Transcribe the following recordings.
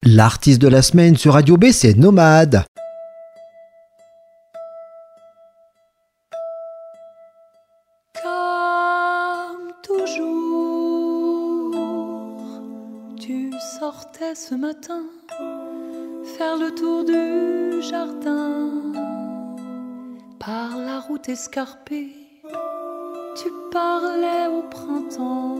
L'artiste de la semaine sur Radio B, c'est Nomade. Comme toujours, tu sortais ce matin faire le tour du jardin. Par la route escarpée, tu parlais au printemps,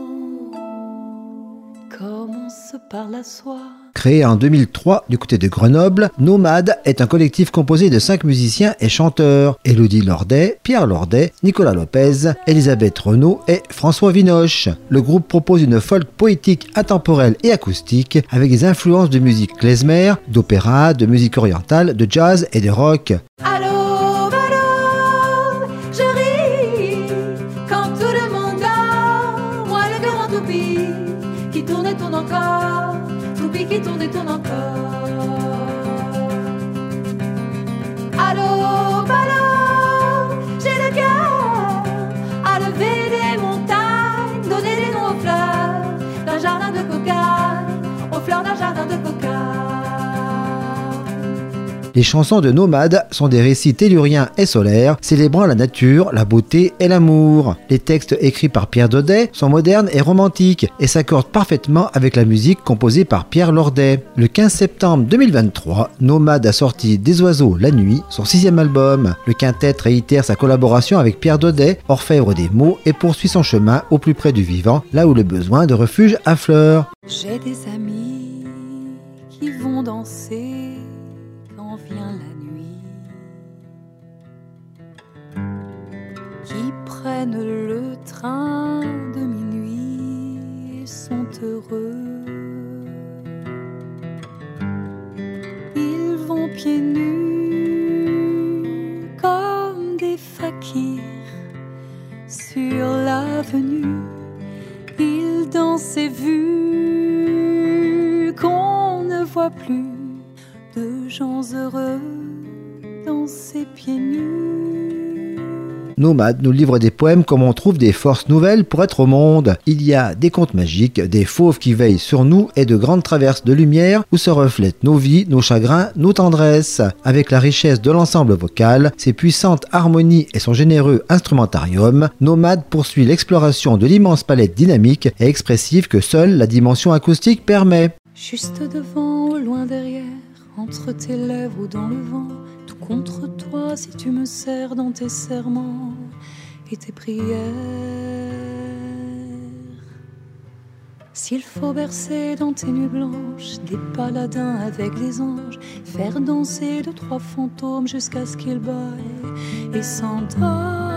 comme on se parle à soi. Créé en 2003 du côté de Grenoble, Nomade est un collectif composé de 5 musiciens et chanteurs. Élodie Lordet, Pierre Lordet, Nicolas Lopez, Elisabeth Renaud et François Vinoche. Le groupe propose une folk poétique intemporelle et acoustique avec des influences de musique klezmer, d'opéra, de musique orientale, de jazz et de rock. Allô, allô, je ris quand tout le monde dort. Moi le grand toupie qui tourne et tourne encore, toupie qui tourne et tourne encore. Allô, allô, j'ai le cœur à lever des montagnes, donner des noms aux fleurs d'un jardin de coca, aux fleurs d'un jardin de coca. Les chansons de Nomade sont des récits telluriens et solaires, célébrant la nature, la beauté et l'amour. Les textes écrits par Pierre Daudet sont modernes et romantiques et s'accordent parfaitement avec la musique composée par Pierre Lordet. Le 15 septembre 2023, Nomade a sorti Des oiseaux la nuit, son 6e album. Le quintet réitère sa collaboration avec Pierre Daudet, orfèvre des mots, et poursuit son chemin au plus près du vivant, là où le besoin de refuge affleure. J'ai des amis qui vont danser quand vient la nuit, qui prennent le train de minuit et sont heureux. Ils vont pieds nus comme des fakirs sur l'avenue. Ils dansent et vu qu'on ne voit plus de gens heureux danser pieds nus. Nomade nous livre des poèmes comme on trouve des forces nouvelles pour être au monde. Il y a des contes magiques, des fauves qui veillent sur nous et de grandes traverses de lumière où se reflètent nos vies, nos chagrins, nos tendresses. Avec la richesse de l'ensemble vocal, ses puissantes harmonies et son généreux instrumentarium, Nomade poursuit l'exploration de l'immense palette dynamique et expressive que seule la dimension acoustique permet. Juste devant, au loin derrière, entre tes lèvres ou dans le vent, tout contre toi si tu me serres dans tes serments et tes prières. S'il faut bercer dans tes nuits blanches des paladins avec des anges, faire danser 2-3 fantômes jusqu'à ce qu'ils baillent et s'endorment.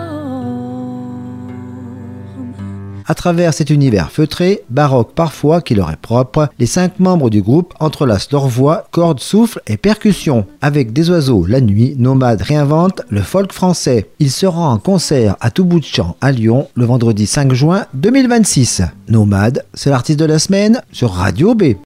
À travers cet univers feutré, baroque parfois qui leur est propre, les 5 membres du groupe entrelacent leurs voix, cordes, souffles et percussions. Avec Des oiseaux la nuit, Nomade réinvente le folk français. Il sera en concert à tout bout de champ à Lyon le vendredi 5 juin 2026. Nomade, c'est l'artiste de la semaine sur Radio B.